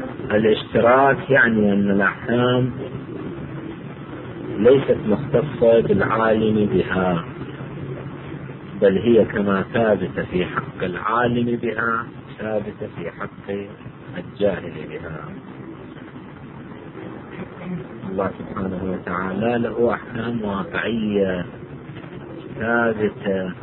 الاشتراك يعني أن الأحكام ليست مختصة بالعالم بها، بل هي كما ثابتة في حق العالم بها ثابتة في حق الجاهل بها. الله سبحانه وتعالى له أحكام واقعية ثابتة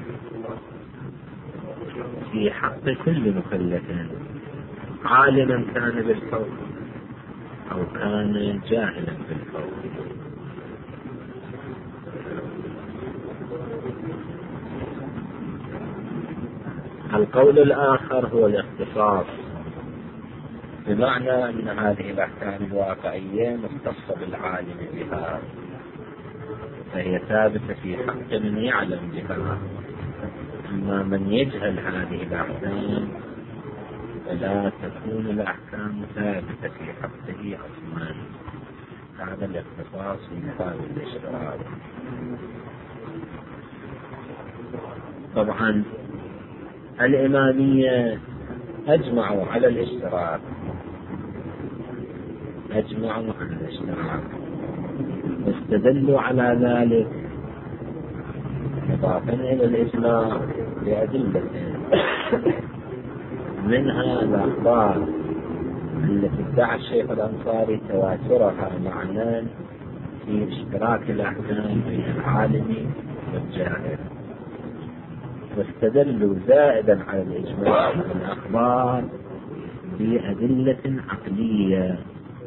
في حق كل مكلف، عالما كان بالحكم أو كان جاهلا بالحكم. القول الآخر هو الاختصاص، بمعنى أن هذه الأحكام الواقعية مختصة بالعالم بها، فهي ثابتة في حق من يعلم بها. أما من يجهل هذه الأحكام فلا تكون الأحكام ثابتة في حقه أصلا. هذا الاختصاص يقابل الاشتراك. طبعا الإمامية أجمعوا على الاشتراك، واستدلوا على ذلك إضافة إلى الإجماع بأدلة، منها الأخبار التي ادعى الشيخ الأنصاري تواترها معنى في اشتراك الأحكام بين العالم والجاهل، واستدلوا زائدا على الإجماع والأخبار بأدلة عقلية.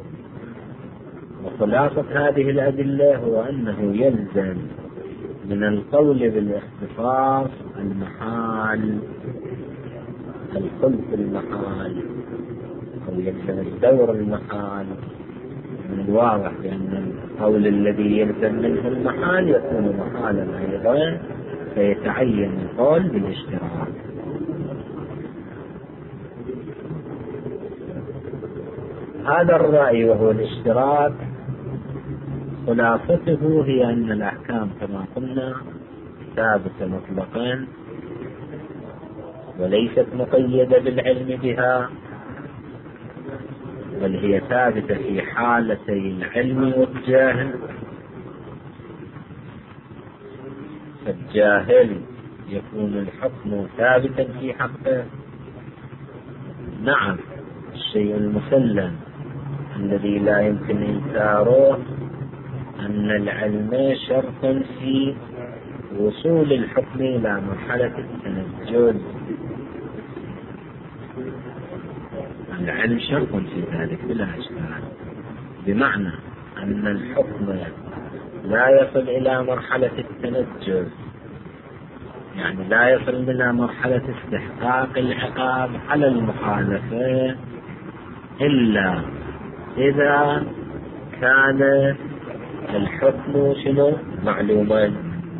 وخلاصة هذه الأدلة هو أنه يلزم من القول بالاختصاص المحال، الخلف المحال، أو يلزم الدور المحال. من الواضح بأن القول الذي يلزم منه المحال يكون محالا أيضا، فيتعين القول بالاشتراك. هذا الرأي وهو الاشتراك خلاصته هي أن الأحكام كما قلنا ثابتة مطلقا وليست مقيدة بالعلم بها، بل هي ثابتة في حالتي العلم والجاهل. فالجاهل يكون الحكم ثابتا في حقه. نعم، الشيء المسلم الذي لا يمكن إنكاره أن العلم شرط في وصول الحكم إلى مرحلة التنجز. العلم شرط في ذلك بلا إشكال، بمعنى أن الحكم لا يصل إلى مرحلة التنجز، يعني لا يصل إلى مرحلة استحقاق العقاب على المخالفة إلا إذا كان الحكم معلوما.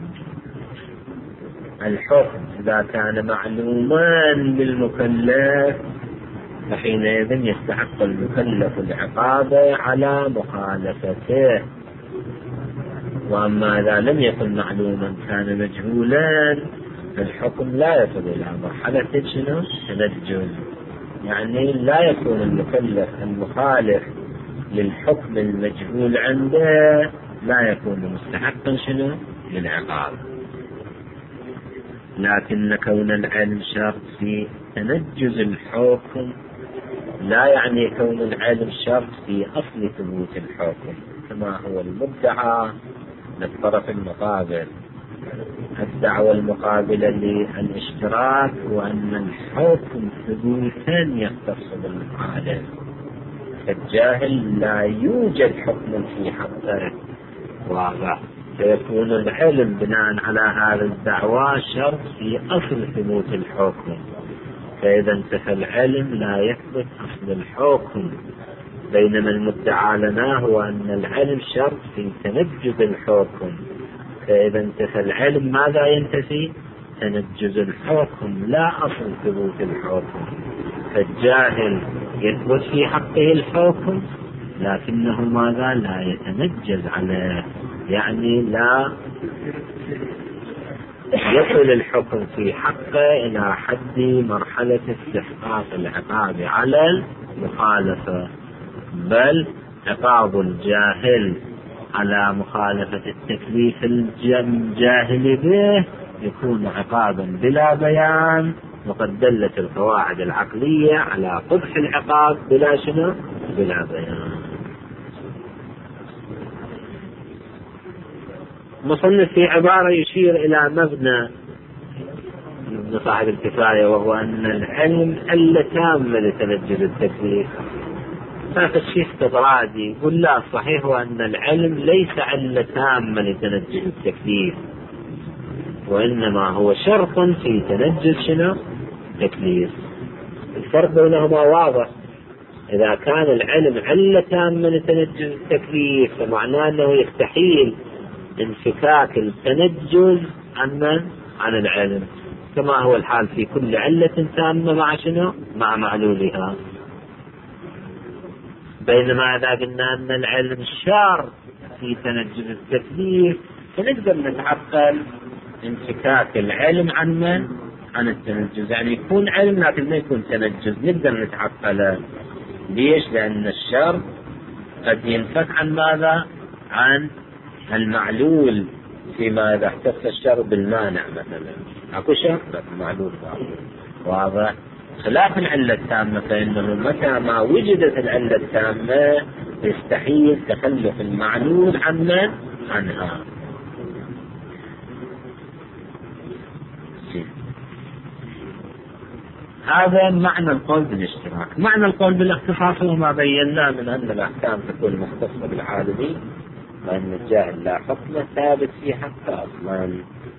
الحكم إذا كان معلوما للمكلف فحينئذ يستحق المكلف العقاب على مخالفته. وأما إذا لم يكن معلوما كان مجهولا فالحكم لا يصل إلى مرحلة تنجز، يعني لا يكون المكلف المخالف للحكم المجهول عنده لا يكون مستحقا للعقاب. لكن كون العلم شرط في تنجز الحكم لا يعني كون العلم شرط في أصل ثبوت الحكم كما هو المدعى للطرف المقابل. الدعوة المقابلة للاشتراك وأن الحكم ثبوتا يختص بالعالم، فالجاهل لا يوجد حكم في حقه واضح، فيكون العلم بناء على هذا الدعوة شرط في أصل ثبوت الحكم، فإذا انتفى العلم لا يثبت أصل الحكم. بينما المدعى لنا هو أن العلم شرط في تنجز الحكم، فإذا انتفى العلم ماذا ينتفي؟ تنجز الحكم لا أصل ثبوت الحكم. فالجاهل يثبت في حقه الحكم لكنه ماذا؟ لا يتنجز عليه، يعني لا يصل الحكم في حقه إلى حد مرحلة استحقاق العقاب على المخالفة. بل عقاب الجاهل على مخالفة التكليف الجاهل به يكون عقابا بلا بيان، وقد دلت القواعد العقلية على قبح العقاب بلا شنو؟ بلا بيان. مصنف في عبارة يشير إلى مبنى ابن صاحب الكفاية، وهو أن العلم علة تامة لتنجز التكليف. هذا الشيء استطرادي، يقول لا، الصحيح هو أن العلم ليس علة تامة لتنجز التكليف، وإنما هو شرط في تنجز شنو؟ التكليف. الفرق بينهما واضح. إذا كان العلم علة تامة لتنجز التكليف فمعناه أنه يستحيل انفكاك التنجز عن العلم، كما هو الحال في كل علة تامة مع شنو؟ مع معلولها. بينما إذا قلنا أن العلم شرط في تنجز التكليف فنقدر نتعقل انفكاك العلم عن التنجز، يعني يكون علم لكن ما يكون تنجز، نقدر نتعقله. ليش؟ لأن الشرط قد ينفك عن ماذا؟ عن المعلول، فيما إذا احتفظ الشرط بالمانع مثلا، أكو شرط المعلول واضح. خلاف العلة التامة، فإنه متى ما وجدت العلة التامة يستحيل تخلف المعلول عنها. هذا معنى القول بالاشتراك. معنى القول بالاختصاص هو ما بيناه من أن الأحكام تكون مختصة بالعالمين، وأن الجاهل لا حكم ثابت في حقه أصلا.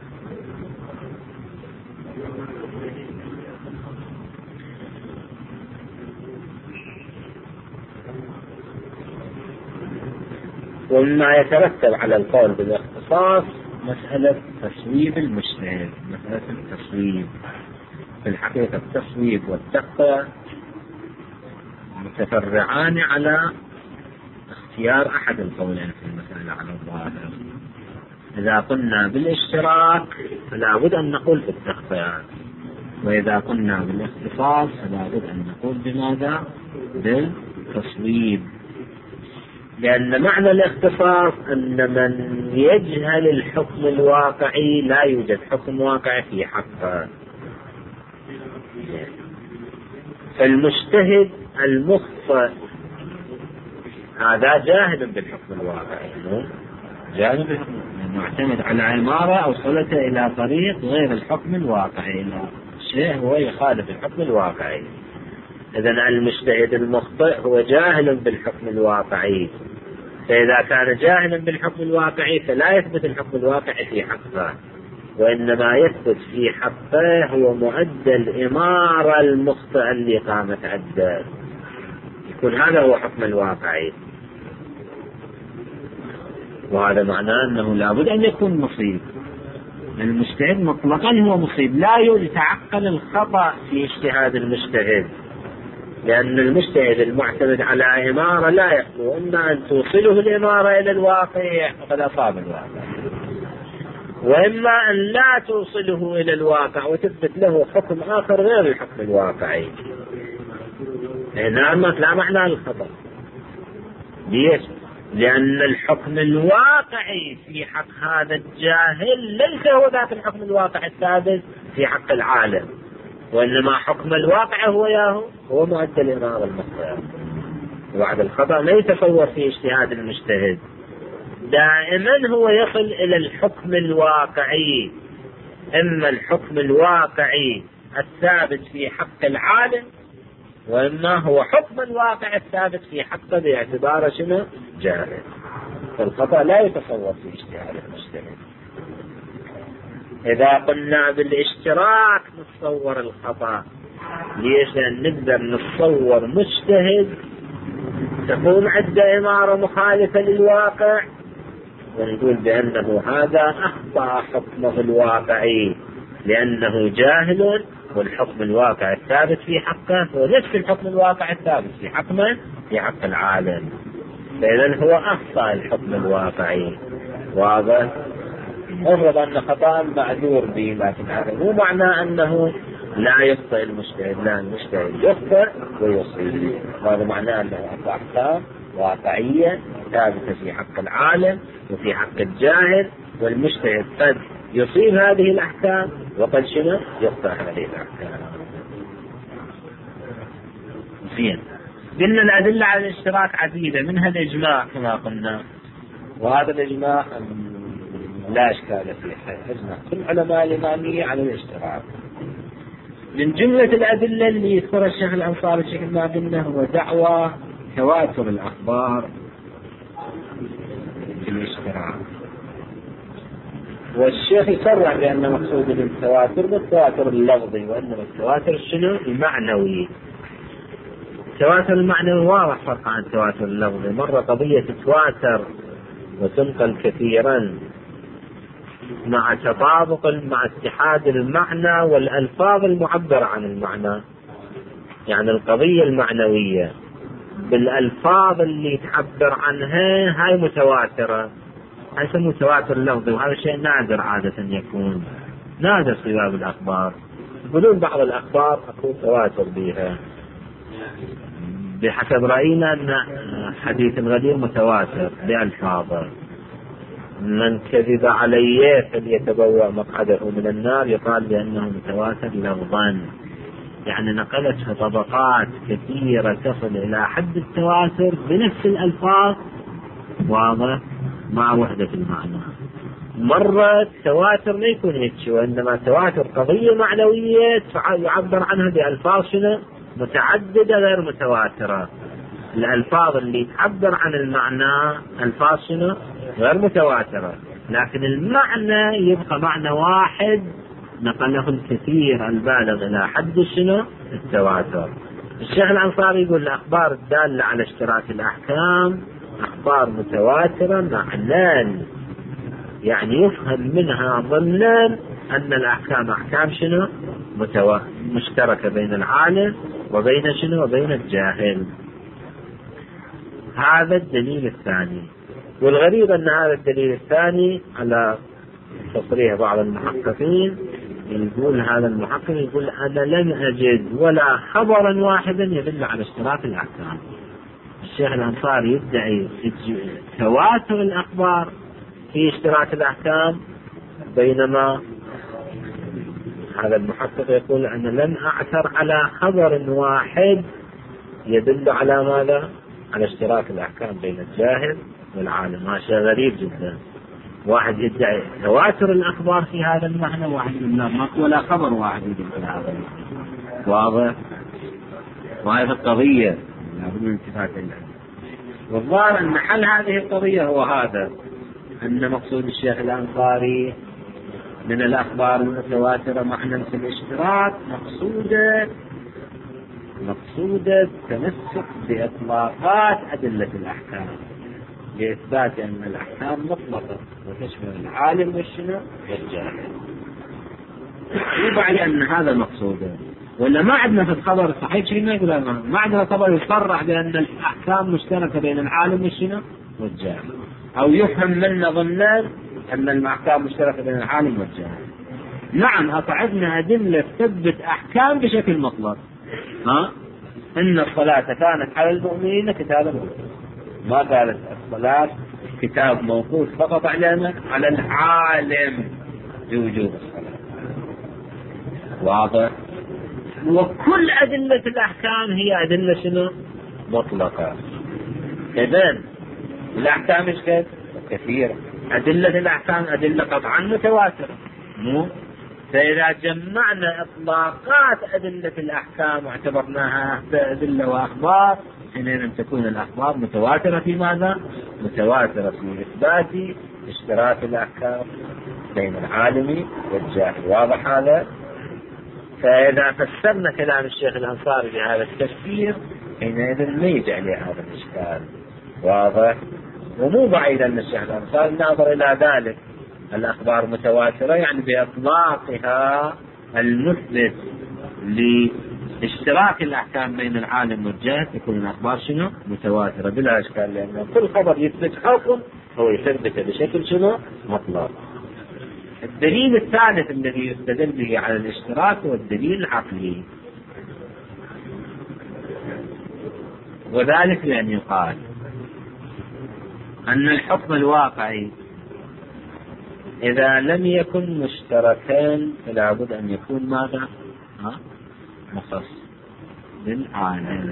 ومما يترتب على القول بالاختصاص مسألة تصويب المجتهد. مسألة التصويب في الحقيقة التصويب والتقوى متفرعان على اختيار أحد القولين في المسألة على الظاهر. إذا قلنا بالاشتراك فلا بد أن نقول بالتقوى، وإذا قلنا بالاختصاص فلا بد أن نقول بماذا؟ بالتصويب. لأن معنى الاختصاص أن من يجهل الحكم الواقعي لا يوجد حكم واقعي في حقه. فالمجتهد المخطئ هذا جاهل بالحكم الواقعي، جاهل بالحكم، معتمد على عمارة أوصلته إلى طريق غير الحكم الواقعي، إلى شيء هو يخالف الحكم الواقعي. إذن المجتهد المخطئ هو جاهل بالحكم الواقعي، فإذا كان جاهلا بالحكم الواقعي فلا يثبت الحكم الواقعي في حقه، وإنما يثبت في حقه هو مؤدى الإمارة المخطئة اللي قامت عده، يكون هذا هو حكم الواقعي. وهذا معناه أنه لابد أن يكون مصيب. المجتهد مطلقا هو مصيب، لا يتعقل الخطأ في اجتهاد المجتهد، لأن المجتهد المعتمد على إمارة لا يخلو إما أن توصله الإمارة إلى الواقع فقد أصاب الواقع، وإما أن لا توصله إلى الواقع وتثبت له حكم آخر غير الحكم الواقعي. هنا لا معنى الخطأ. ليش؟ لأن الحكم الواقعي في حق هذا الجاهل ليس هو ذات الحكم الواقعي الثابت في حق العالم، وإنما حكم الواقع هو مؤدى الإمارة المخطئة. وبعد الخطأ لا يتصور في اجتهاد المجتهد، دائما هو يصل إلى الحكم الواقعي، إما الحكم الواقعي الثابت في حق العالم، وإما هو حكم الواقع الثابت في حقه باعتبار شنو؟ جاهل. فالخطأ لا يتصور في اجتهاد المجتهد. إذا قلنا بالاشتراك نتصور الخطأ. ليش؟ لأن نقدر نتصور مجتهد تقوم عدة إمارة مخالفة للواقع ونقول بأنه هذا أخطأ حكمه الواقعي لأنه جاهل، والحكم الواقع الثابت في حقه هو نفس الحكم الواقع الثابت في حقه في حق العالم، فإذا هو أخطأ الحكم الواقعي. واضح؟ أفرض أن خطأ معذور به، لكن هذا مو معنى أنه لا يخطئ المجتهد، لا، المجتهد يخطئ ويصيب. هذا معناه أنه أحكام واقعية ثابتة في حق العالم وفي حق الجاهل، والمجتهد قد يصيب هذه الأحكام وقد شنو يخطئ هذه الأحكام. زين، قلنا الأدلة على الاشتراك عديدة، منها الإجماع كما قلنا، وهذا الإجماع لا إشكال فيه، إجماع كل علماء الإمامية على الاشتراك. من جملة الأدلة اللي يذكرها الشيخ الأنصاري بشكل ما قلنا هو دعوى تواتر الأخبار في الاشتراك، والشيخ يصرح بأن مقصود التواتر بالتواتر اللفظي، وأنما التواتر شنو المعنوي. التواتر المعنوي واضح فرق عن التواتر اللفظي. مرة قضية تتواتر وتنقل كثيرا مع تطابق مع اتحاد المعنى والألفاظ المعبرة عن المعنى، يعني القضية المعنوية بالألفاظ اللي تعبر عنها هاي متواترة، هاي يسموه تواتر لفظي، وهذا شيء نادر عادة يكون، نادر في باب الأخبار. يقولون بعض الأخبار أكون تواتر بها، بحسب رأينا أن حديث الغدير متواتر بألفاظه، من كذب علي فليتبوأ مقعده من النار، يقال بأنه متواتر لفظا، يعني نقلته طبقات كثيرة تصل إلى حد التواتر بنفس الألفاظ، واضح، مع وحدة المعنى. مرة التواتر لا يكون هيك، وإنما تواتر قضية معنوية يعبر عنها بألفاظ شنو متعددة غير متواترة. الألفاظ اللي تعبر عن المعنى ألفاظ شنو غير متواترة، لكن المعنى يبقى معنى واحد نقله الكثير البالغ إلى حد شنو التواتر. الشيخ الأنصاري يقول الأخبار الدالة على اشتراك الأحكام أخبار متواترة معنان، يعني يفهم منها ضمنا أن الأحكام أحكام شنو مشتركة بين العالم وبين شنو وبين الجاهل. هذا الدليل الثاني. والغريب أن هذا الدليل الثاني على تصريح بعض المحققين، يقول هذا المحقق يقول أنا لم أجد ولا خبرا واحدا يدل على اشتراك الأحكام. الشيخ الأنصاري يدعي تواتر الأخبار في اشتراك الأحكام، بينما هذا المحقق يقول أنا لم أعثر على خبر واحد يدل على ماذا؟ على اشتراك الأحكام بين الجاهل والعالم. هذا شيء غريب جدا، واحد يدعي تواتر الأخبار في هذا المعنى، واحد يقول لا ماكو ولا خبر واحد يدل على هذا المعنى. واضح؟ وهذه القضية لابد من التفات إليها. والظاهر أن حل هذه القضية هو هذا، أن مقصود الشيخ الأنصاري من الأخبار المتواترة معنى في الاشتراك مقصودة التمسك بإطلاقات أدلة الأحكام، لإثبات أن الأحكام مطلقة وتشمل العالم والشنو والجاهل. يبقى أن هذا مقصوده، ولا ما عندنا في الخبر الصحيح شيء ما يقول، ما عندنا خبر يصرح بأن الأحكام مشتركة بين العالم والشنو والجاهل، أو يفهم منا ضمنا أن الأحكام مشتركة بين العالم والجاهل. نعم أطعدنا أدلة تثبت أحكام بشكل مطلق، إن الصلاة كانت على المؤمنين كتابا موقوتا، ما قالت الصلاة كتاب موقوت فقط على العالم بوجوب الصلاة. واضح؟ وكل أدلة الأحكام هي أدلة شنو مطلقة. إذن الأحكام إيش كثيرة، أدلة الأحكام أدلة قطعا متواترة، فإذا جمعنا إطلاقات أدلة الأحكام واعتبرناها أدلة وأخبار، حينئذ تكون الأخبار متواترة في ماذا؟ متواترة في إثبات اشتراك الأحكام بين العالم والجاهل. واضح هذا؟ فإذا فسرنا كلام الشيخ الأنصاري بهذا التفسير حينئذ ما يجعل هذا الإشكال. واضح؟ ومو بعيد أن الشيخ الأنصاري ناظر إلى ذلك، الأخبار متواترة يعني بإطلاقها المثبت لاشتراك الأحكام بين العالم والجاهل تكون الأخبار شنو متواترة بلا إشكال، لأن كل خبر يثبت حكم هو يثبت بشكل شنو مطلق. الدليل الثالث الذي يستدل به على الاشتراك هو الدليل العقلي، وذلك لأن يقال أن الحكم الواقعي إذا لم يكن مشتركان فلا بد أن يكون ماذا؟ مخصص بالعالم.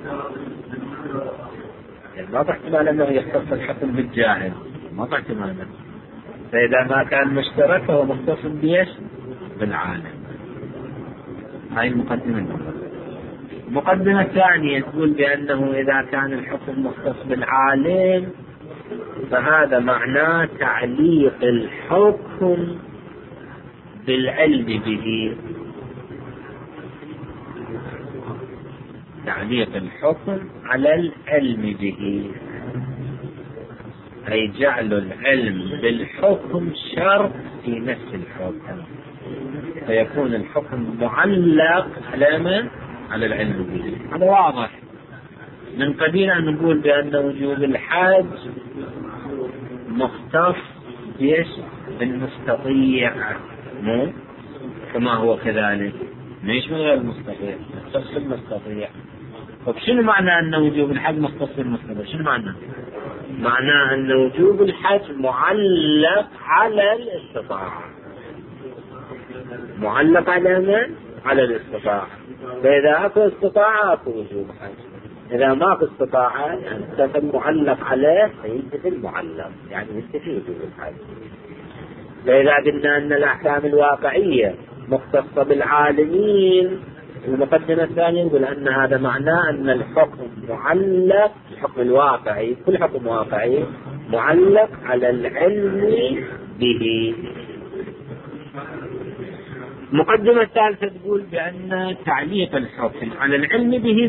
ما احتمال أنه يختص الحكم بالجاهل، ما احتمال. فإذا ما كان مشترك فهو مختص بيش بالعالم. هاي المقدمة. المقدمة الثانية تقول بأنه إذا كان الحكم مختص بالعالم فهذا معناه تعليق الحكم بالعلم به، تعليق الحكم على العلم به، أي جعل العلم بالحكم شرط في نفس الحكم، فيكون الحكم معلق على العلم به. هذا واضح. من قبيل أن نقول بأن وجوب الحج مختص بالمستطيع، مو كما هو كذلك ليش من غير المستطيع، مختص بالمستطيع. طب شنو معنى أن وجوب الحج مختص بالمستطيع؟ شنو معنى؟ معناه أن وجوب الحج معلق على الاستطاعة، معلق على الاستطاعة. فإذا أكو استطاعة أكو وجوب حج، إذا ما أكو استطاعة يعني معلق عليه فينتفي المعلق، يعني ينتفي وجوب الحج. فإذا قلنا أن الأحكام الواقعية مختصة بالعالمين، المقدمة الثانية يقول أن هذا معناه أن الحكم معلق، الحكم الواقعي كل حكم واقعي معلق على العلم به. المقدمة الثالثة تقول بأن تعليق الحكم على العلم به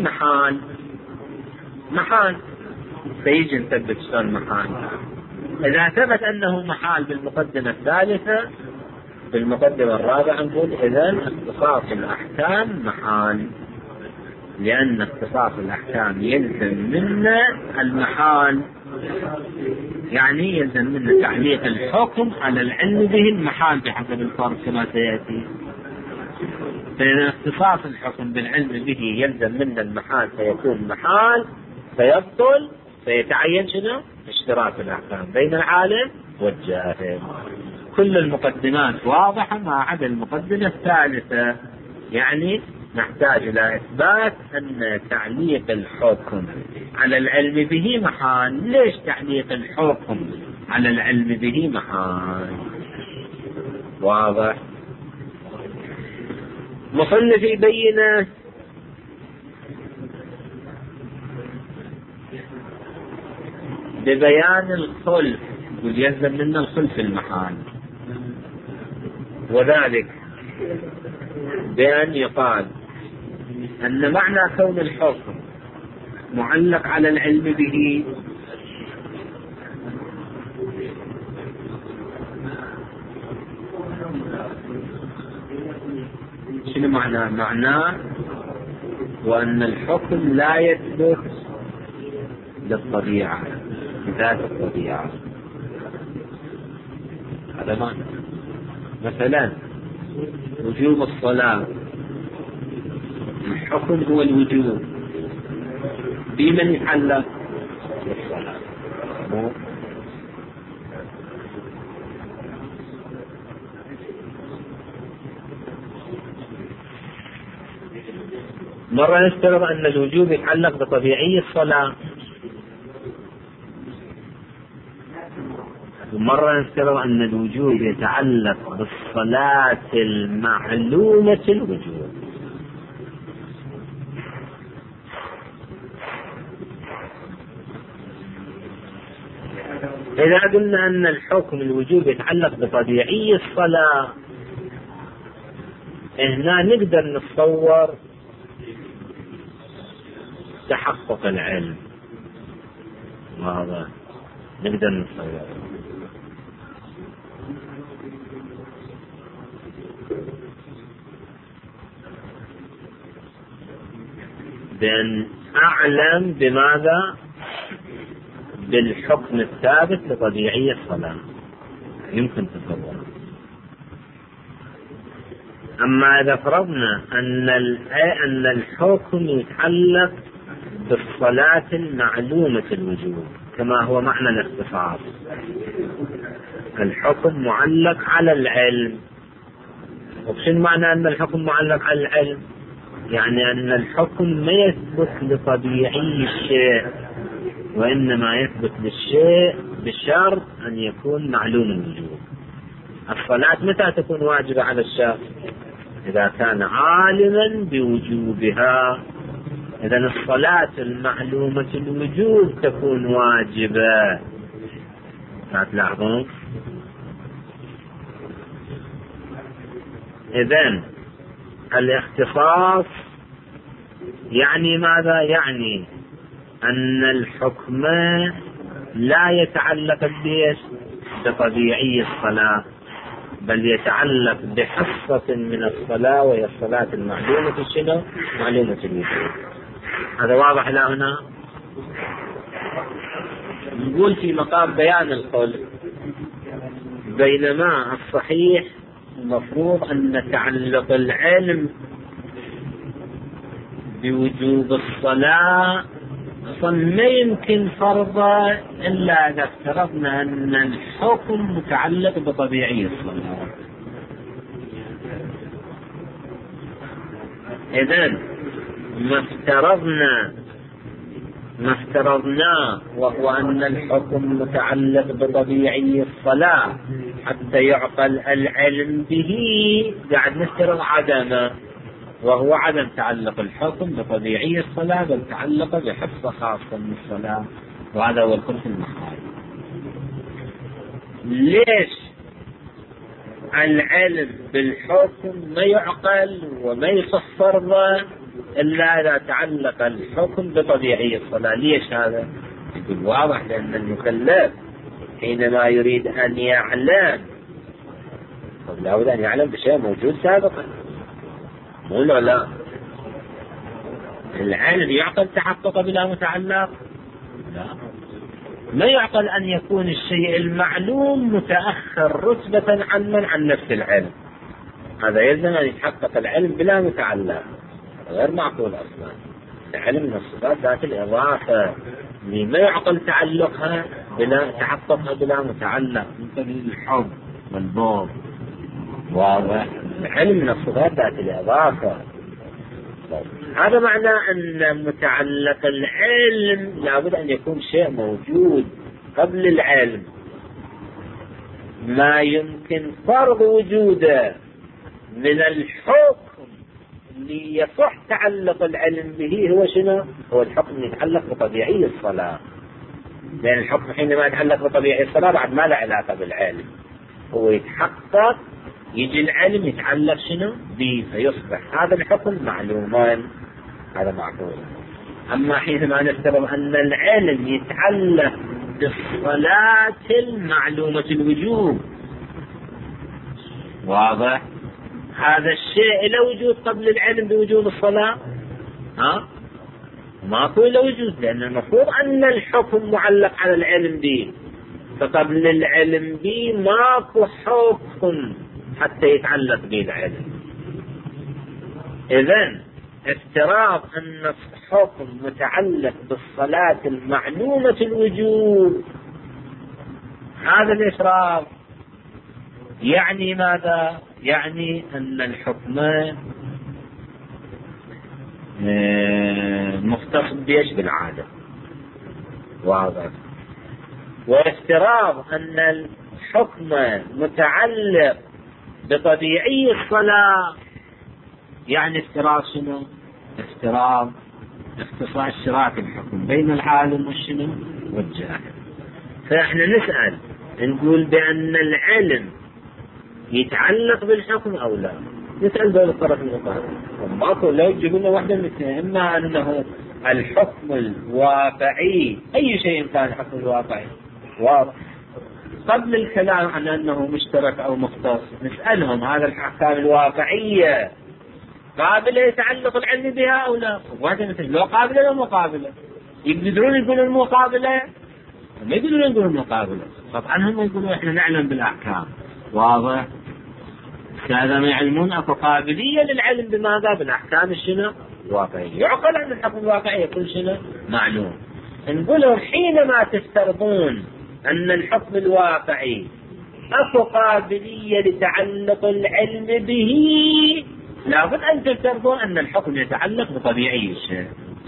محال سيجي نثبت شلون محال. إذا ثبت أنه محال بالمقدمة الثالثة، بالمقدمة الرابعة نقول إذن اختصاص الأحكام محال، لأن اختصاص الأحكام يلزم منا المحال، يعني يلزم منا تعليق الحكم على العلم به المحال بحسب الفرق كما سيأتي. فإذا اختصاص الحكم بالعلم به يلزم منا المحال فيكون محال، فيبطل، فيتعين شنو؟ اشتراك الأحكام بين العالم والجاهل. كل المقدمات واضحة ما عدا المقدمة الثالثة، يعني نحتاج إلى إثبات أن تعليق الحكم على العلم به محال. ليش تعليق الحكم على العلم به محال؟ واضح. مصنف يبين ببيان الخلف، يلزم منا الخلف المحال، وذلك بأن يقال أن معنى كون الحكم معلق على العلم به شنو معناه وأن الحكم لا يثبت للطبيعة، ذات الطبيعة. هذا معنى. مثلا وجوب الصلاة، الحكم هو الوجوب، بمن يتعلق؟ بالصلاة. مرة نفترض أن الوجوب يتعلق بطبيعي الصلاة، ومرة نفترض أن الوجوب يتعلق بالصلاة المعلومة الوجوب. إذا قلنا أن الحكم الوجوب يتعلق بطبيعي الصلاة، هنا نقدر نتصور تحقق العلم، وهذا نقدر نتصور. بأن أعلم بماذا؟ بالحكم الثابت لطبيعي الصلاة، يمكن تصوره. أما إذا فرضنا أن الحكم يتعلق بالصلاة المعلومة الوجوب كما هو معنى الاختصاص، الحكم معلق على العلم. وشن معنى أن الحكم معلق على العلم؟ يعني أن الحكم ما يثبت لطبيعي الشيء، وإنما يثبت للشيء بشرط أن يكون معلوم الوجوب. الصلاة متى تكون واجبة على الشخص؟ إذا كان عالما بوجوبها. إذا الصلاة المعلومة الوجوب تكون واجبة. لا تلاحظون؟ إذن الاختصاص يعني ماذا؟ يعني أن الحكم لا يتعلق بطبيعي الصلاة، بل يتعلق بحصة من الصلاة، وهي الصلاة المعلومة شنو؟ معلومة الوجوب. هذا واضح إلى هنا؟ نقول في مقام بيان القول، بينما الصحيح المفروض أن تعلق العلم بوجوب الصلاة أصلا ما يمكن فرضه إلا إذا افترضنا أن الحكم متعلق بطبيعي الصلاة. إذن ما افترضنا وهو أن الحكم متعلق بطبيعي الصلاة حتى يعقل العلم به، قاعد نفترض عدمه، وهو عدم تعلق الحكم بطبيعي الصلاة، بل تعلق بحصة خاصة من الصلاة، وهذا هو الخلف المحال. ليش العلم بالحكم ما يعقل وما يصح فرضه إلا إذا تعلق الحكم بطبيعي الصلاة؟ ليش هذا؟ يقول واضح، لأن المكلف حينما يريد أن يعلم لا بد أن يعلم بشيء موجود سابقا. مو لا العلم يعقل تحقق بلا متعلق؟ لا، ما يعقل أن يكون الشيء المعلوم متأخر رتبة عن نفس العلم. هذا يلزم أن يتحقق العلم بلا متعلق، غير معقول أصلا. العلم من الصفات ذات الإضافة اللي ما يعقل تعلقها بلا تحققها بلا متعلق، مثل الحب والبغض. واضح؟ العلم من الصفات ذات الإضافة. هذا معنى أن متعلق العلم لابد أن يكون شيء موجود قبل العلم، ما يمكن فرض وجوده من الحكم اللي يصح تعلق العلم به. هو شنو؟ هو الحكم يتعلق بطبيعي الصلاة، لأن الحكم حينما يتعلق بطبيعي الصلاة بعد ما له علاقة بالعلم، هو يتحقق يجي العلم يتعلق شنو به، فيصبح هذا الحكم معلوما. هذا معقول. أما حينما نفترض أن العلم يتعلق بالصلاة المعلومة الوجوب، واضح؟ هذا الشيء له وجود قبل العلم بوجوب الصلاة؟ ماكو له وجود، لأن المفروض أن الحكم معلق على العلم به، فقبل العلم به ماكو حكم حتى يتعلق به العلم. إذن افتراض أن الحكم متعلق بالصلاة المعلومة الوجوب، هذا الإفراط يعني ماذا؟ يعني أن الحكم مختص بيش بالعادة. واضح؟ وافتراض أن الحكم متعلق بطبيعي الصلاة يعني افتراض شنو؟ افتراض اختصاص اشتراك الحكم بين العالم والشنو والجاهل. فاحنا نسأل نقول بأن العلم يتعلق بالحكم أو لا؟ نسأل دول الطرف المقابل، وماكو لا يجب لنا واحدة من الاثنين، إما أنه الحكم الواقعي، أي شيء كان الحكم الواقعي واضح قبل الكلام عن أنه مشترك أو مختص، نسألهم هذا الأحكام الواقعية قابلة يتعلق العلم بها أو لا؟ واحدة مثل لو قابلة لو مقابلة. يقدرون يقولون المقابلة، ما يقدرون يقولون المقابلة. طبعا هم يقولون إحنا نعلم بالأحكام. واضح؟ هذا ما يعلمون أكو قابلية للعلم بماذا؟ بالأحكام الشنو؟ الواقعية. يعقل أن الحكم الواقعي يكون شنو؟ معلوم. نقولهم حينما تفترضون أن الحكم الواقعي أكو قابلية لتعلق العلم به، لابد أن تفترضون أن الحكم يتعلق بطبيعي الشيء،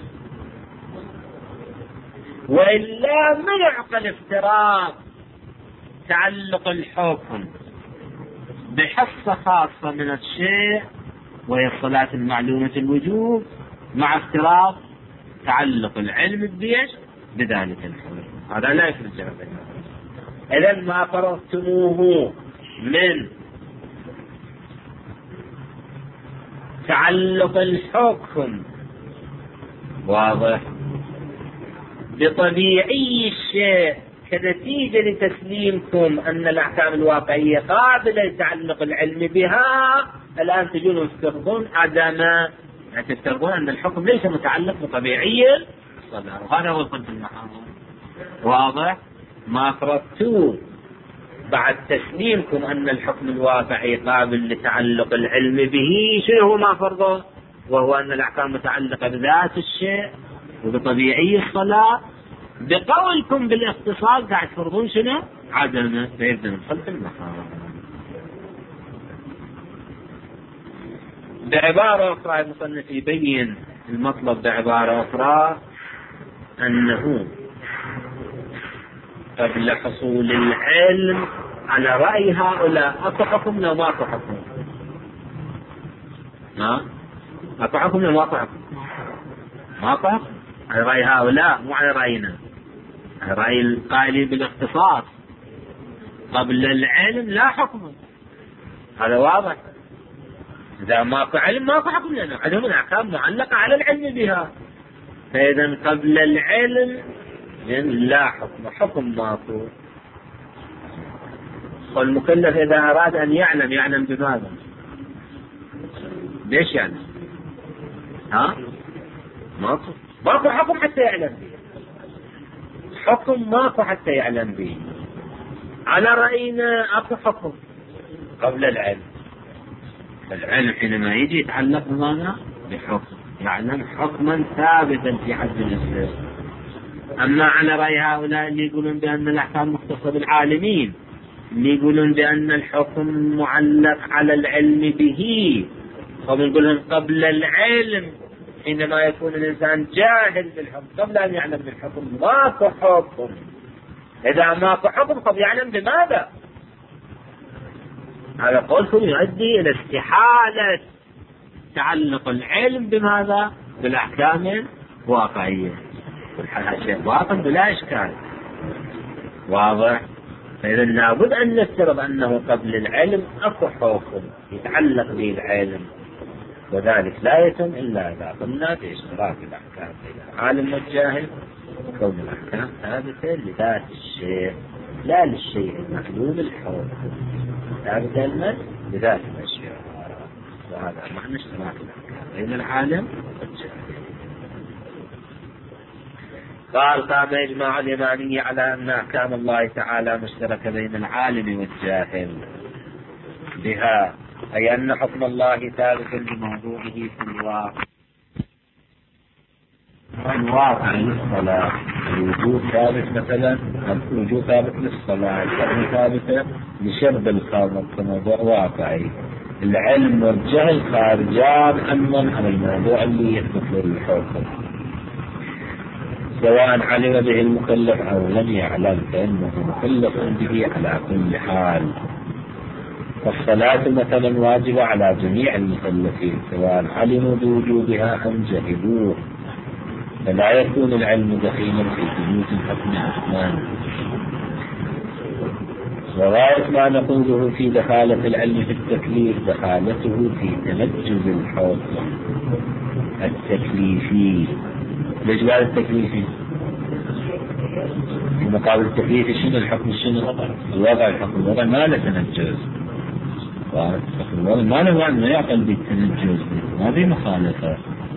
وإلا ما يعقل افتراض تعلق الحكم بحصة خاصة من الشيء وهي الصلاة المعلومة الوجوب مع افتراض تعلق العلم بيش بذلك الحكم. هذا لا يفرق بينهم. إذا ما فرضتموه من تعلق الحكم واضح بطبيعي الشيء كنتيجة لتسليمكم أن الأحكام الواقعية قابلة لتعلق العلم بها، الآن تجون تفترضون عدم، تفترضون أن الحكم ليس متعلق بطبيعي الصلاة، وهذا هو القدس المحاضر. واضح؟ ما فرضتوه بعد تسليمكم أن الحكم الواقعي قابل لتعلق العلم به، شنو هو ما فرضه؟ وهو أن الأحكام متعلقة بذات الشيء وبطبيعي الصلاة. بقولكم بالاختصار قاعد تفرضون شنو؟ عدمه، فيبدأ من خلف المحاضر. بعبارة أخرى المصنف يبين المطلب بعبارة أخرى أنه قبل حصول العلم على رأي هؤلاء أكو حكم لا ماكو حكم؟ أكو حكم لا ماكو حكم؟ ماكو حكم على رأي هؤلاء، مو على رأينا، على رأي القائلين بالاختصاص. قبل العلم لا حكم، هذا واضح. إذا ماكو علم ماكو حكم، لأنه عندهم الأحكام معلقة على العلم بها. فإذا قبل العلم لا حكم، حكم ماكو. والمكلف إذا أراد أن يعلم بماذا؟ ليش يعني؟ ماكو حكم حتى يعلم به، حكم ماكو حتى يعلم به. على رأينا أكو حكم قبل العلم. العلم حينما يجي يتعلق بماذا؟ بحكم، يعلم حكما ثابتا في حد الإسلام. أما على رأي هؤلاء اللي يقولون بأن الأحكام مختصة بالعالمين، اللي يقولون بأن الحكم معلق على العلم به، فبنقول لهم قبل العلم حينما يكون الإنسان جاهل بالحكم قبل أن يعلم بالحكم ماكو حكم. إذا ماكو حكم طب يعلم بماذا؟ هذا قولكم يؤدي إلى استحالة تعلق العلم بماذا؟ بالأحكام الواقعية. شيء واضح بلا إشكال، واضح. فإذا لابد أن نفترض أنه قبل العلم أكو حكم يتعلق به العلم، وذلك لا يتم إلا إذا قمنا باشتراك الأحكام بين العالم والجاهل، وكون الأحكام ثابتة لذات الشيء لا للشيء المحلول الحكم، ثابتة لذات الأشياء. وهذا معنى اشتراك الأحكام بين العالم والجاهل. قام إجماع الإمامية على أن أحكام الله تعالى مشتركة بين العالم والجاهل بها، أي أن حكم الله ثابت بموضوعه في الواقع للصلاة. الوجود ثابت مثلا، الوجود ثابت للصلاة، الحكم ثابتة لشرب الخمر كموضوع واقعي. العلم والجهل خارجان عن الموضوع اللي يثبت له الحكم، سواء علم به المكلف أو لم يعلم فإنه مكلف به على كل حال. فالصلاة مثلا واجبة على جميع المكلفين سواء علموا بوجودها أم جهلوه، فلا يكون العلم دخيلا في ثبوت الحكم عثمان. وغاية ما نقوله في دخالة العلم في التكليف دخالته في تنجز الحكم التكليفي. ليش قال التكليفي؟ في مقابل التكليفي شنو الحكم؟ شنو الوضع؟ الحكم الوضع ما له تنجز، ما له معنى ما يعقل بالتنجز، ما في مخالفة.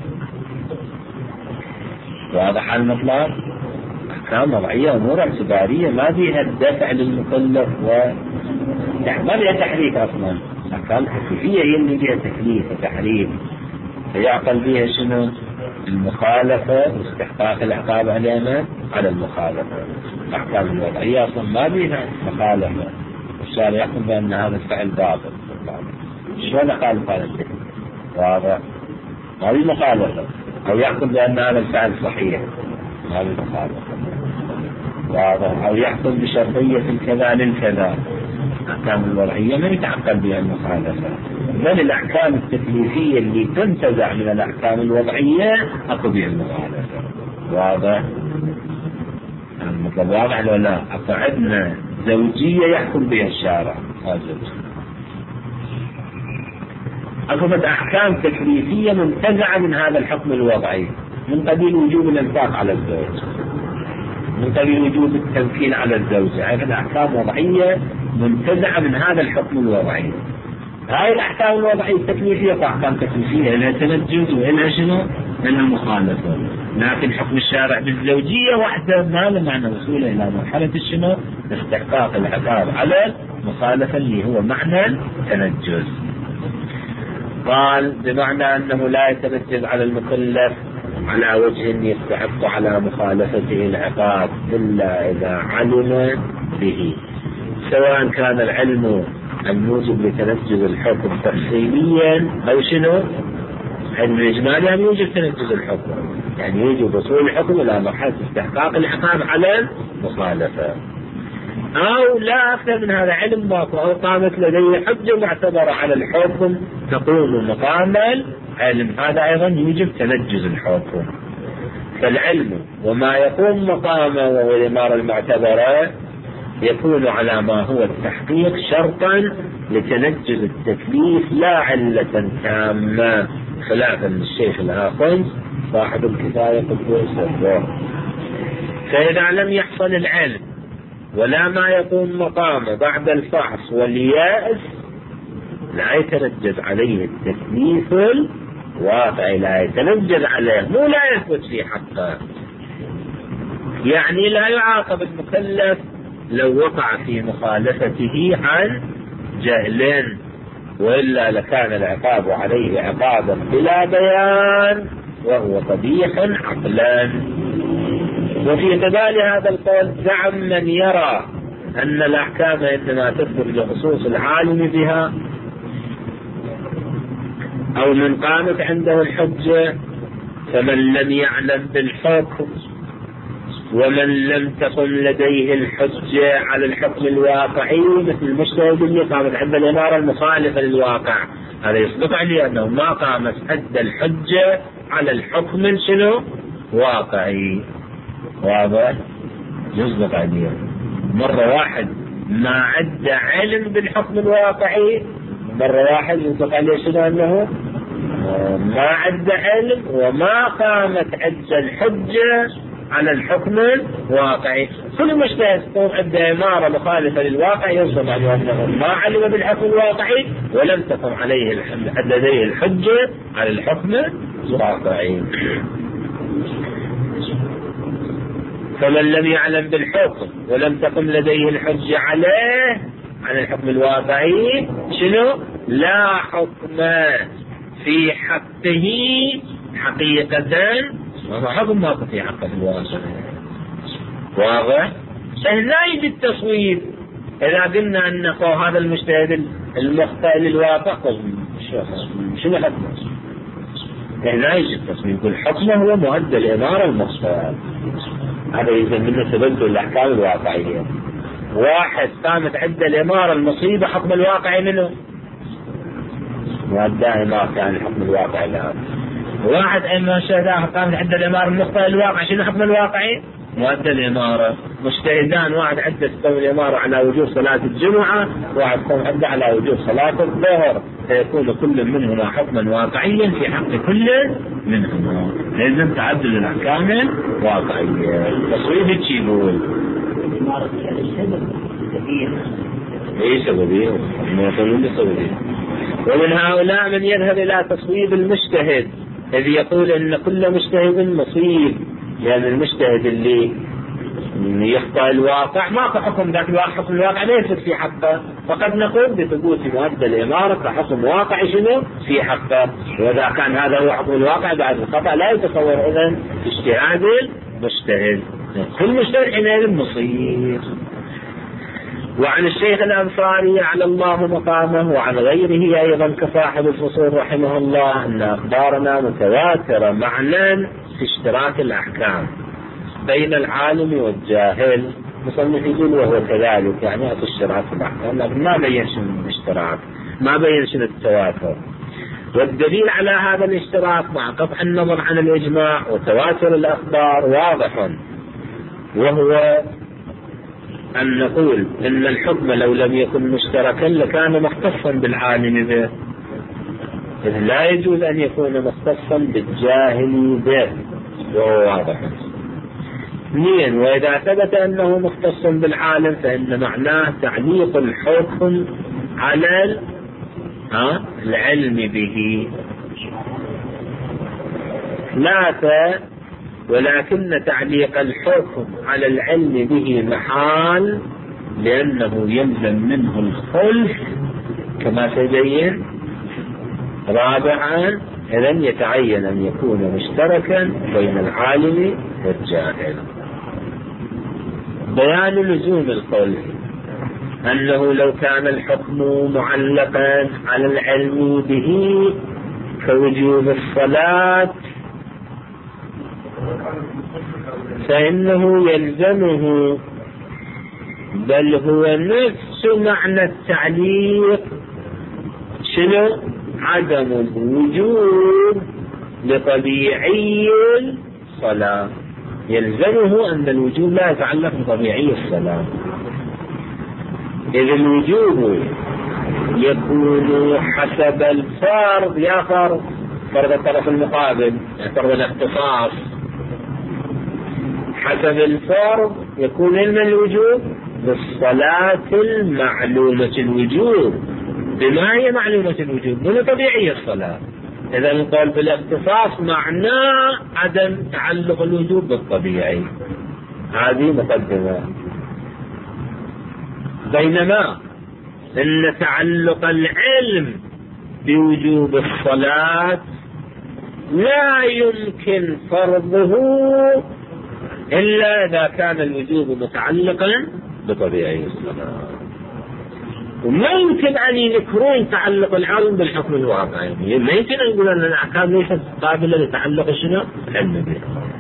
واضح المطلب؟ أحكام وضعية أمور اعتبارية ما فيها الدفع للمكلف ما فيها تحريك أصلا، الأحكام التكليفية هي اللي فيها تكليف وتحريم، فيعقل بها شنو؟ المخالفة واستحقاق العقاب على المخالفة. الأحكام الوضعية أصلا ما بيها مخالفة، الشارع يحكم بأن هذا الفعل باطل، شلون يخالف هذا الفعل؟ واضح؟ ما بي مخالفة. أو يحكم بأن هذا الفعل صحيح، ما بي مخالفة. واضح؟ أو يحكم بشرطية الكذا للكذا. الأحكام الوضعية ما يتعقد بها المخالفة، بل الأحكام التكليفية اللي تنتزع من الأحكام الوضعية أكو بها المخالفة. واضح؟ المطلب واضح ولا لا؟ عندنا زوجية يحكم بها الشارع، أكو أحكام تكليفية منتزعة من هذا الحكم الوضعي، من قبيل وجوب الإنفاق على الزوج، من قبيل وجوب التمكين على الزوجة. هذه الأحكام الوضعية منتزعة من هذا الحكم الوضعي. هاي الأحكام الوضعية التكليفية أحكام تكليفية لها تنجز وإلها شنو؟ إلها مخالفة. لكن حكم الشارع بالزوجية وحده ما له معنى وصوله إلى مرحلة شنو؟ استحقاق العقاب على مخالفة اللي هو معنى التنجز. قال بمعنى أنه لا يتنجز على المكلف على وجه يستحق على مخالفته العقاب إلا إذا علم به، سواء كان العلم الموجب لتنجز الحكم تفصيليا أو شنو؟ علم إجمالي أن يوجب تنجز الحكم، يعني يوجب وصول الحكم إلى مرحلة استحقاق العقاب على المخالفة، أو لا أكثر من هذا علم باطل، أو قامت لديه حجة معتبرة على الحكم تقوم مقام العلم، هذا أيضا يوجب تنجز الحكم. فالعلم وما يقوم مقامه وهو الإمارة المعتبرة يكون على ما هو التحقيق شرطا لتنجز التكليف لا علة تامة، خلافا للشيخ الآخر صاحب الكفاية قدوس الدور. فإذا لم يحصل العلم ولا ما يقوم مقامه بعد الفحص واليأس لا يتنجز عليه التكليف الواقعي، لا يتنجز عليه، مو لا يثبت في حقه. يعني لا يعاقب المكلف لو وقع في مخالفته عن جهل، وإلا لكان العقاب عليه عقابا بلا بيان وهو قبيح عقلا. وفي قبال هذا القول زعم من يرى أن الأحكام إنما تثبت لخصوص العالم بها، أو من قامت عنده الحجة، فمن لم يعلم بالحكم ومن لم تقم لديه الحجة على الحكم الواقعي، مثل المجتهد اللي قامت عنده الإمارة المخالفة للواقع، هذا يصدق عليه أنه ما قامت عنده الحجة على الحكم شنو؟ واقعي. واضح؟ يصدق عليه. مرة واحد ما عنده علم بالحكم الواقعي، مرة واحد يصدق عليه شنو؟ أنه ما عنده علم وما قامت عنده الحجة على الحكم الواقعي. كل مجتهد تقوم عنده إمارة مخالفة للواقع يصدق عليه أنه ما علم بالحكم الواقعي ولم تقم عليه لديه الحجة على الحكم الواقعي. فمن لم يعلم بالحكم ولم تقم لديه الحجة عليه على الحكم الواقعي شنو؟ لا حكم في حقه حقيقة، وهو حكم ما في حقه الواقع. واضح؟ لا يجي التصويب إذا قلنا أن هذا المجتهد المخطئ للواقع شنو حكمه؟ لا يجي التصويب، يقول حكمه هو مؤدى الإمارة المخطئة، هذا يلزم منه تبدل الأحكام الواقعية. واحد قامت عنده الإمارة المصيبة، حكم الواقعي منه مؤدى إمارة كان الحكم الواقعي لها. واحد أما شهداء قامت عنده الإمارة المخطئة للواقع، شنو الحكم الواقعي؟ مؤدى الإمارة. مجتهدان، واحد عنده تقوم الإمارة على وجوب صلاة الجمعة، واحد تقوم عنده على وجوب صلاة الظهر، فيكون كل منهما حكما واقعيا في حق كل منهما. لازم تعدل الأحكام الواقعية. تصويب يقول اي سببيه ومن هؤلاء من يذهب الى تصويب المجتهد، الذي يقول ان كل مجتهد مصيب، لان المجتهد اللي يخطأ الواقع ما كحكم ذاك الواقع، حكم الواقع لا يثبت في حقه، فقد نقول بثبوت مؤدى الإمارة كحكم واقع شنو في حقه. وإذا كان هذا هو حكم الواقع بعد الخطأ لا يتصور إذن اجتهاد المجتهد، كل مجتهد حينئذ مصير. وعن الشيخ الأنصاري على الله مقامه وعن غيره أيضا كصاحب الفصول رحمه الله أن أخبارنا متواترة معنى في اشتراك الأحكام بين العالم والجاهل. مصنف يقول وهو كذلك، يعني في اشتراك الأحكام، لكن ما بين شنو الاشتراك، ما بين شنو التواتر. والدليل على هذا الاشتراك مع قطع النظر عن الإجماع وتواتر الأخبار واضح، وهو أن نقول إن الحكم لو لم يكن مشتركا لكان مختصا بالعالم به، إذ لا يجوز أن يكون مختصا بالجاهل به، وهو واضح. اثنين، وإذا ثبت أنه مختص بالعالم فإن معناه تعليق الحكم على العلم به. ثلاثة، ولكن تعليق الحكم على العلم به محال لأنه يلزم منه الخلف كما سيبين. رابعا، إذن يتعين أن يكون مشتركا بين العالم والجاهل. بيان لزوم الخلف أنه لو كان الحكم معلقا على العلم به كوجوب الصلاة فإنه يلزمه، بل هو نفس معنى التعليق شنو؟ عدم الوجوب لطبيعي الصلاة. يلزمه أن الوجوب لا يتعلق بطبيعي الصلاة، إذ الوجوب يكون حسب الفرض، يا فرض الطرف المقابل، فرض الاختصاص. حسب الفرض يكون علم الوجوب بالصلاة المعلومة الوجوب. بما هي معلومة الوجوب؟ من طبيعي الصلاة. إذا نقول بالاختصاص معناه عدم تعلق الوجوب بالطبيعي. هذه مقدمة. بينما إن تعلق العلم بوجوب الصلاة لا يمكن فرضه إلا إذا كان الوجوب متعلقا بطبيعي الصلاة. وما يمكن أن يذكرون تعلق العلم بالحكم الواقعي، ما يمكن أن يقول أن الأحكام ليست قابلة لتعلق شنو؟ العلم به.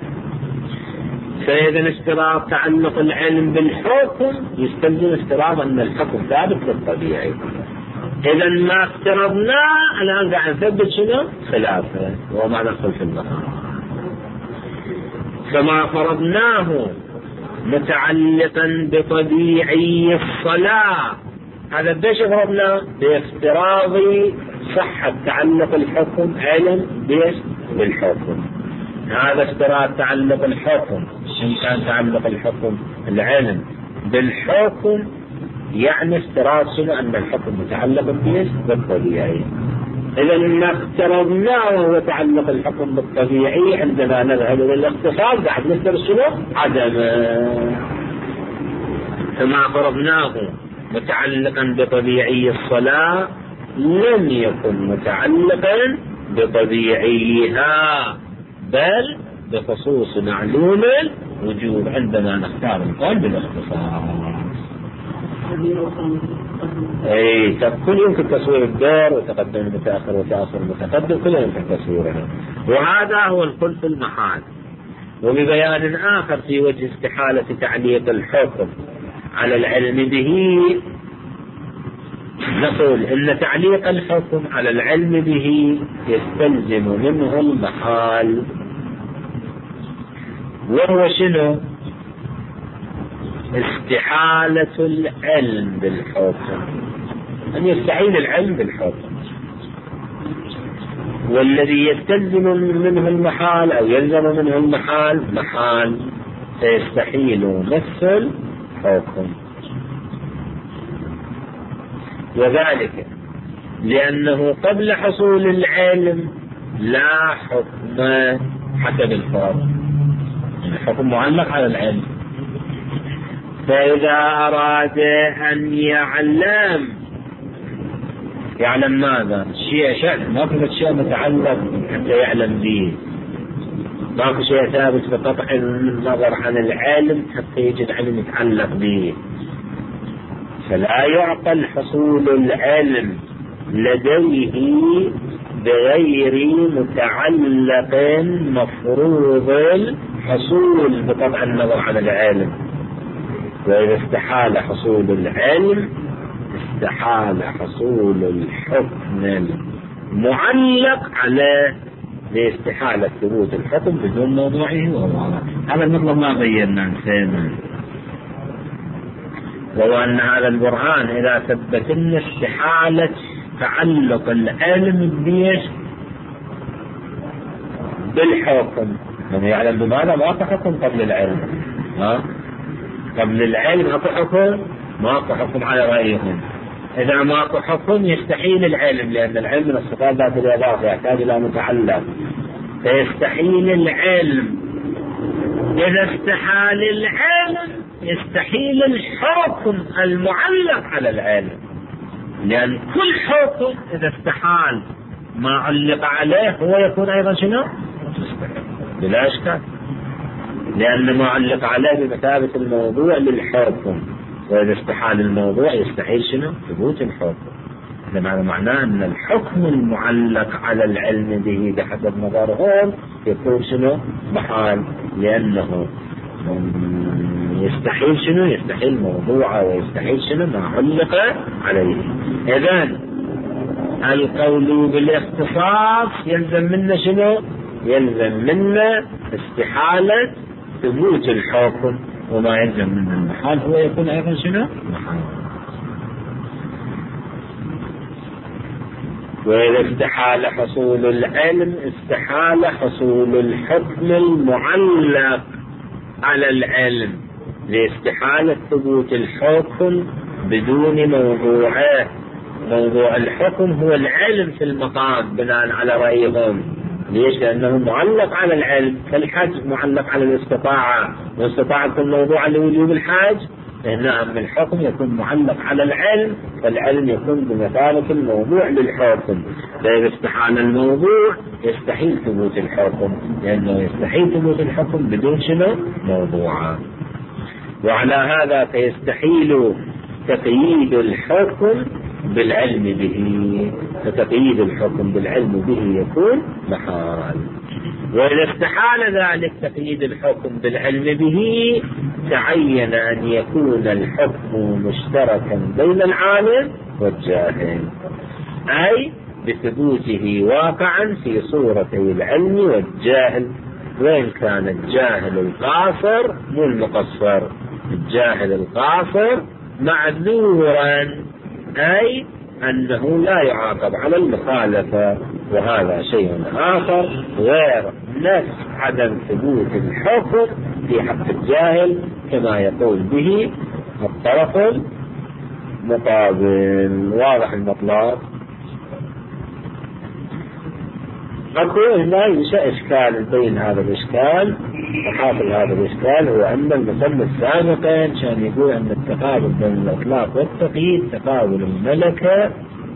فإذا اشتراط تعلق العلم بالحكم يستلزم اشتراط أن الحكم ثابت للطبيعي. إذا ما افترضناه الآن قاعد نثبت شنو؟ خلافه، وما ندخل في النظر. فما فرضناه متعلقا بطبيعي الصلاة، هذا بيش فرضنا؟ بافتراض صحة تعلق الحكم علم بالحكم. هذا افتراض تعلق الحكم. إن كان تعلق الحكم العلم بالحكم يعني افتراض شنو؟ أن الحكم متعلق بالطبيعي. إذا ما افترضناه وهو تعلق الحكم بالطبيعي عندما نذهب إلى الاختصاص بعد نفترض شنو؟ عدم. فما فرضناه متعلقا بطبيعي الصلاة لم يكن متعلقا بطبيعيها، بل بخصوص معلوم الوجوب عندما نختار القول بالاختصاص. كل يمكن تصوير الدور وتقدم المتأخر وتأخر المتقدم، كله يمكن تصويره. وهذا هو الخلف المحال. وببيان آخر في وجه استحالة تعليق الحكم على العلم به نقول إن تعليق الحكم على العلم به يستلزم منه المحال، وهو شنو؟ استحالة العلم بالحكم، أن يستحيل العلم بالحكم. والذي يستلزم منه المحال أو يلزم منه المحال محال سيستحيل نفس الحكم. وذلك لأنه قبل حصول العلم لا حكم حسب الفرض، الحكم معلق على العلم. فإذا أراد أن يعلم ماذا؟ شيء ما في شيء متعلق حتى يعلم به، ما في شيء ثابت بقطع النظر عن العلم حتى يجد العلم يتعلق به، فلا يعقل حصول العلم لديه بغير متعلق مفروض الحصول بقطع النظر عن العلم. وإذا استحال حصول العلم استحال حصول الحكم المعلق عليه لاستحالة ثبوت الحكم بدون موضوعه وواضح. هذا المطلب ما بينا نسينا، وهو أن هذا البرهان إذا ثبت لنا استحالة تعلق العلم بالحكم، من يعلم بماذا؟ ما حكم قبل العلم، قبل العلم أكو حكم، ما أكو حكم على رأيهم. إذا ما أكو حكم يستحيل العلم، لأن العلم من الصفات ذات الإضافة يحتاج إلى متعلق، فيستحيل العلم. إذا استحال العلم يستحيل الحكم المعلق على العلم، لأن كل حكم إذا استحال ما علق عليه هو يكون أيضا شنو؟ بلا إشكال، لأن ما علق عليه بمثابة الموضوع للحكم، وإذا استحال الموضوع يستحيل شنو؟ ثبوت الحكم. هذا معناه أن الحكم المعلق على العلم به بحسب نظرهم يكون شنو؟ محال، لأنه يستحيل شنو؟ يستحيل موضوعه، ويستحيل شنو؟ ما علق عليه. إذن القول بالاختصاص يلزم منا شنو؟ يلزم منا استحالة ثبوت الحكم، وما يلزم من المحال هو يكون أيضا شنو؟ محال. وإذا استحال حصول العلم استحال حصول الحكم المعلق على العلم لاستحالة ثبوت الحكم بدون موضوعه. موضوع الحكم هو العلم في المقام بناء على رأيهم. ليش؟ لأنه معلق على العلم، كالحج معلق على الاستطاعة، والاستطاعة تكون موضوعة لوجوب الحج. نعم، الحكم يكون معلق على العلم، فالعلم يكون بمثابة الموضوع للحكم. فإذا استحال الموضوع يستحيل ثبوت الحكم، لأنه يستحيل ثبوت الحكم بدون شنو؟ موضوعا. وعلى هذا فيستحيل تقييد الحكم بالعلم به، فتقييد الحكم بالعلم به يكون محال. وإذا استحال ذلك تقييد الحكم بالعلم به تعين أن يكون الحكم مشتركا بين العالم والجاهل، أي بثبوته واقعا في صورتي العلم والجاهل، وإن كان الجاهل القاصر مو المقصر، الجاهل القاصر معذورا، أي أنه لا يعاقب على المخالفة. وهذا شيء آخر غير نفس عدم ثبوت الحكم في حق الجاهل، كما يقول به الطرف المقابل. واضح المطلب؟ أكو هنا ينشأ إشكال بين هذا الإشكال وحاصل هذا الإشكال، هو أن المسمى السابقا كان يقول أن التقابل بين الإطلاق والتقييد تقابل الملكة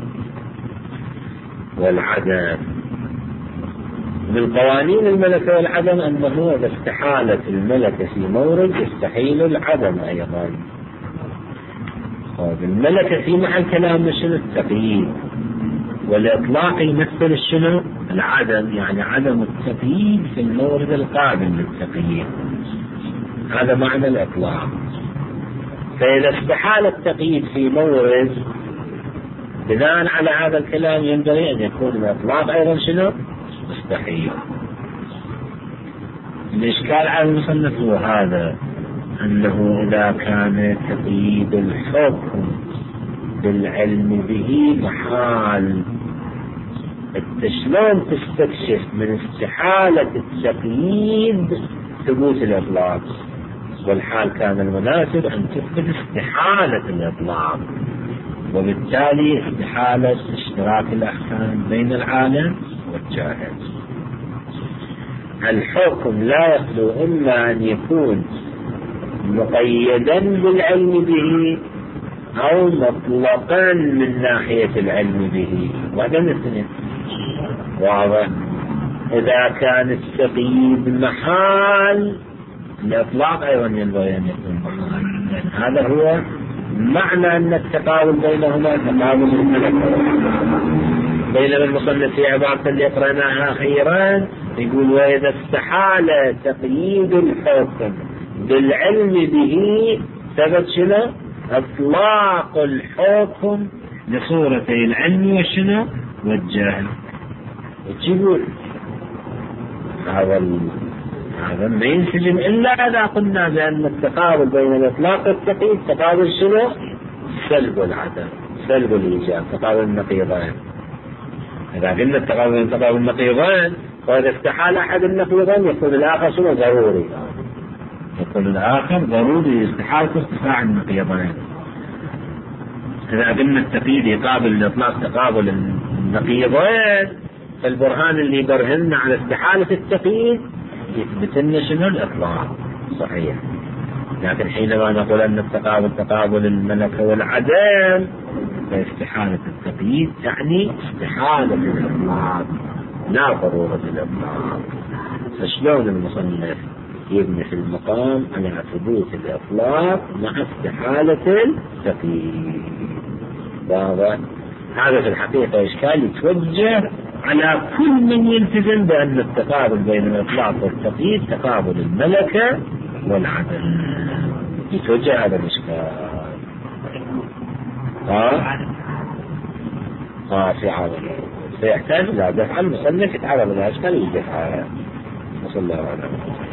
والعدم. من قوانين الملكة والعدم أنه إذا استحالت الملكة في مورد يستحيل العدم أيضا. الملكة في محل كلام شنو؟ التقييد، والإطلاق يمثل شنو؟ العدم، يعني عدم التقييد في المورد القابل للتقييد، هذا معنى الإطلاق. فإذا استحال التقييد في مورد بناء على هذا الكلام ينبغي أن يكون الإطلاق أيضا شنو؟ مستحيل. الإشكال على المصنف هو هذا، أنه إذا كان تقييد الحكم بالعلم به محال، شلون تستكشف من استحالة التقييد ثبوت الإطلاق؟ والحال كان المناسب أن تثبت استحالة الإطلاق، وبالتالي استحالة اشتراك الأحكام بين العالم والجاهل. الحكم لا يخلو إما أن يكون مقيدا بالعلم به أو مطلقا من ناحية العلم به، وهذا الاثنين واضح. إذا كان التقييد محال الإطلاق أيضا ينبغي أن يكون محال، هذا هو معنى أن التقابل بينهما تقابل الملكة. بينما المصنف في عبارة اللي قرأناها أخيرا يقول وإذا استحال تقييد الحكم بالعلم به ثبت شنو؟ إطلاق الحكم لصورتي العلم والشنو والجهل. يقول هذا ما ينسجم إلا إذا قلنا بأن التقابل بين الإطلاق والتقييد تقابل شنو؟ سلب والعدم، سلب الإيجاب، تقابل النقيضين. إذا قلنا تقابل النقيضين فإذا استحال أحد النقيضين يكون الآخر شنو؟ ضروري، يكون الآخر ضروري استحالة ارتفاع النقيضين. إذا قلنا التقييد يقابل الإطلاق تقابل النقيضين فالبرهان اللي يبرهننا على استحالة التقييد يثبت لنا شنو؟ الإطلاق صحيح. لكن حينما نقول أن التقابل تقابل الملكة والعدم فاستحالة التقييد يعني استحالة الإطلاق لا ضرورة الإطلاق. فشلون المصنف يبني في المقام على ثبوت الإطلاق مع استحالة التقييد؟ واضح. هذا في الحقيقة إشكال يتوجه على كل من يلتزم بأن التقابل بين الإطلاق والتقييد تقابل الملكة والعدم، يتوجه هذا الإشكال. في عرض سيحتاج إلى دفع المصنف يتعرض إلى إشكال يدفعها. وصلى الله عليه وسلم.